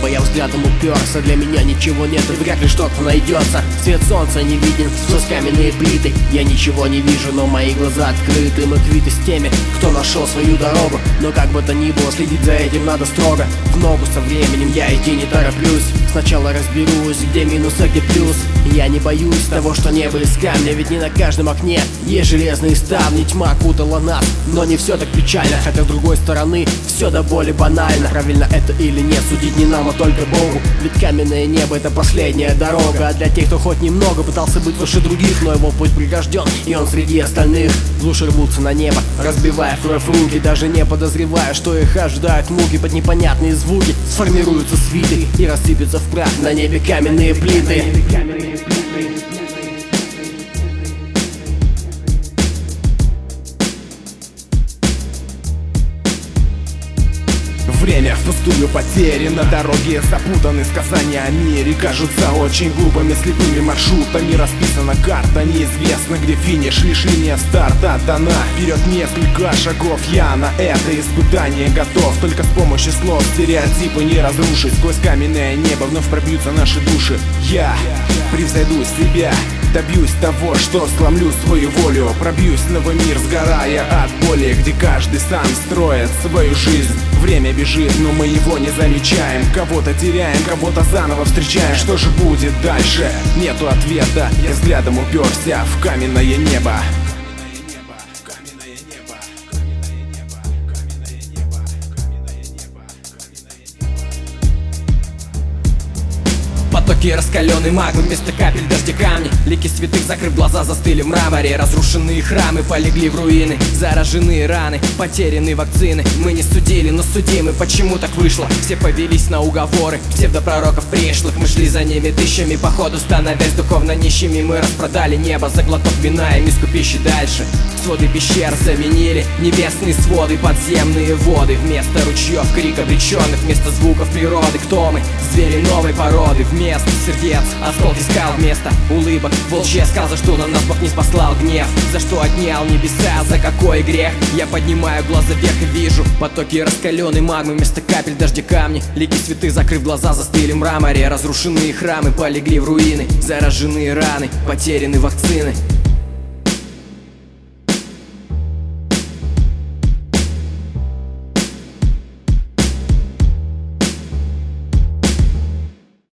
небо, я взглядом уперся. Для меня ничего нет и вряд ли что-то найдется. Свет солнца не виден сквозь каменные плиты. Я ничего не вижу, но мои глаза открыты. Мы квиты с теми, кто нашел свою дорогу. Но как бы то ни было, следить за этим надо строго. В ногу со временем я идти не тороплюсь. Сначала разберусь, где минус, а где плюс. Я не боюсь того, что небо из камня. Ведь не на каждом окне есть железные ставни. Тьма окутала нас, но не все так печально. Хотя с другой стороны, все до боли банально. Правильно это или нет, судить не нам, а только Богу. Ведь каменное небо — это последняя дорога. А для тех, кто хоть немного пытался быть выше других, но его путь прегражден, и он среди остальных. Лучше рвутся на небо, разбивая в руки, даже не подозревая, что их ожидают муки. Под непонятные звуки сформируются свиты и рассыпятся в прах на небе каменные плиты. Время впустую потеряно, дороги запутаны, сказания о мире кажутся очень глупыми, слепыми маршрутами расписана карта. Неизвестно, где финиш, лишь линия старта дана. Вперед несколько шагов, я на это испытание готов. Только с помощью слов стереотипы не разрушить. Сквозь каменное небо вновь пробьются наши души. Я превзойду себя, добьюсь того, что сломлю свою волю. Пробьюсь в новый мир, сгорая от боли, где каждый сам строит свою жизнь. Время бежит, но мы его не замечаем. Кого-то теряем, кого-то заново встречаем. Что же будет дальше? Нету ответа. Я взглядом уперся в каменное небо. Потоки раскаленной магмы, вместо капель дождя камни. Лики святых, закрыв глаза, застыли в мраморе. Разрушенные храмы полегли в руины. Зараженные раны, потеряны вакцины. Мы не судили, но судимы. Почему так вышло? Все повелись на уговоры псевдопророков пришлых. Мы шли за ними тысячами, походу становясь духовно нищими. Мы распродали небо за глоток вина и миску пищи. Дальше своды пещер заменили небесные своды, подземные воды. Вместо ручьев крик обреченных, вместо звуков природы. Кто мы? Звери новой породы. Вместо сердец осколки скал, вместо улыбок волчья скал. За что на нас Бог не спаслал гнев? За что отнял небеса? За какой грех? Я поднимаю глаза вверх и вижу потоки раскаленной магмы, вместо капель дождя камни. Лики святых, закрыв глаза, застыли в мраморе. Разрушенные храмы полегли в руины. Зараженные раны, потеряны вакцины.